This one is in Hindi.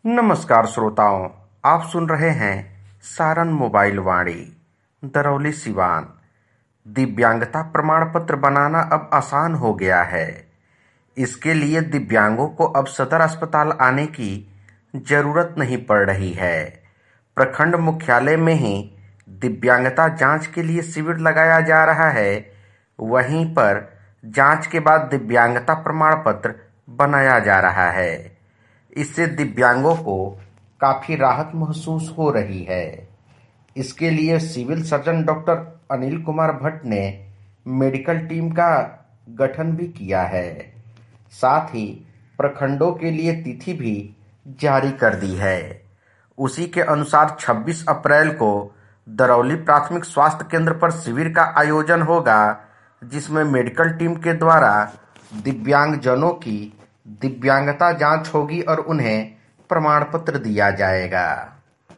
नमस्कार श्रोताओं, आप सुन रहे हैं सारण मोबाइल वाणी दरौली सिवान। दिव्यांगता प्रमाण पत्र बनाना अब आसान हो गया है। इसके लिए दिव्यांगों को अब सदर अस्पताल आने की जरूरत नहीं पड़ रही है। प्रखंड मुख्यालय में ही दिव्यांगता जांच के लिए शिविर लगाया जा रहा है। वहीं पर जांच के बाद दिव्यांगता प्रमाण पत्र बनाया जा रहा है। इससे दिव्यांगों को काफी राहत महसूस हो रही है। इसके लिए civil surgeon doctor Anil Kumar Bhatt ने मेडिकल टीम का गठन भी किया है। साथ ही प्रखंडों के लिए तिथि भी जारी कर दी है। उसी के अनुसार 26 अप्रैल को दरौली प्राथमिक स्वास्थ्य केंद्र पर शिविर का आयोजन होगा, जिसमें मेडिकल टीम के द्वारा दिव्यांगजनों की दिव्यांगता जांच होगी और उन्हें प्रमाण पत्र दिया जाएगा।